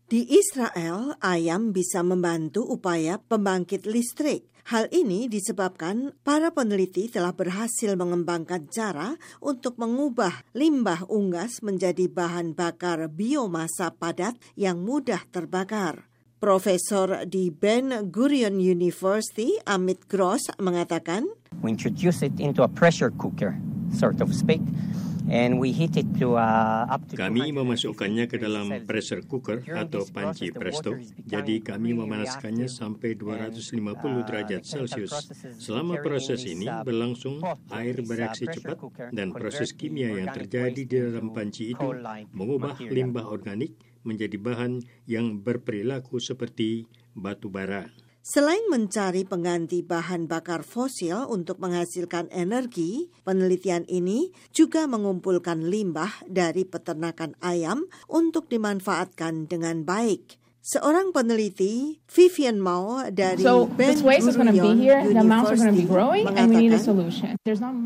Di Israel, ayam bisa membantu upaya pembangkit listrik. Hal ini disebabkan para peneliti telah berhasil mengembangkan cara untuk mengubah limbah unggas menjadi bahan bakar biomasa padat yang mudah terbakar. Profesor di Ben Gurion University, Amit Gross, mengatakan, We introduce it into a pressure cooker, sort of speak. And we heat it to up to Kami memasukkannya ke dalam pressure cooker atau panci presto. Jadi kami memanaskannya sampai 250 derajat Celcius. Selama proses ini berlangsung, air bereaksi cepat dan proses kimia yang terjadi di dalam panci itu mengubah limbah organik menjadi bahan yang berperilaku seperti batu bara. Selain mencari pengganti bahan bakar fosil untuk menghasilkan energi, penelitian ini juga mengumpulkan limbah dari peternakan ayam untuk dimanfaatkan dengan baik. Seorang peneliti, Vivian Mao dari Ben Gurion University, mengatakan,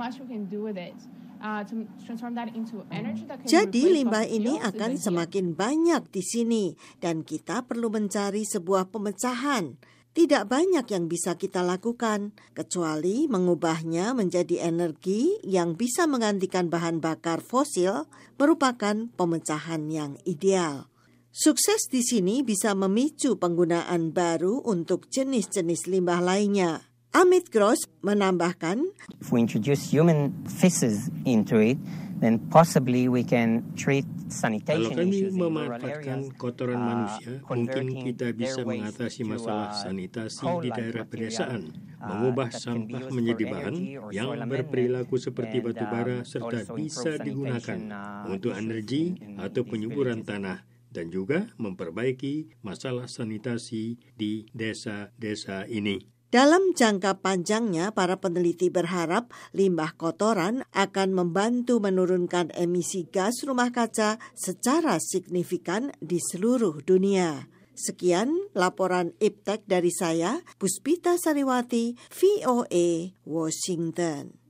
jadi limbah ini akan semakin banyak di sini dan kita perlu mencari sebuah pemecahan. Tidak banyak yang bisa kita lakukan, kecuali mengubahnya menjadi energi yang bisa menggantikan bahan bakar fosil merupakan pemecahan yang ideal. Sukses di sini bisa memicu penggunaan baru untuk jenis-jenis limbah lainnya. Amit Gross menambahkan, If we introduce human feces into it, then possibly we can treat sanitation Kalau kami issues in rural memanfaatkan areas, kotoran manusia, mungkin kita bisa mengatasi masalah sanitasi di daerah pedesaan, mengubah sampah menjadi bahan yang berperilaku seperti batu bara serta bisa digunakan untuk energi atau penyuburan tanah dan juga memperbaiki masalah sanitasi di desa-desa ini. Dalam jangka panjangnya, para peneliti berharap limbah kotoran akan membantu menurunkan emisi gas rumah kaca secara signifikan di seluruh dunia. Sekian laporan IPTEK dari saya, Puspita Sariwati, VOA, Washington.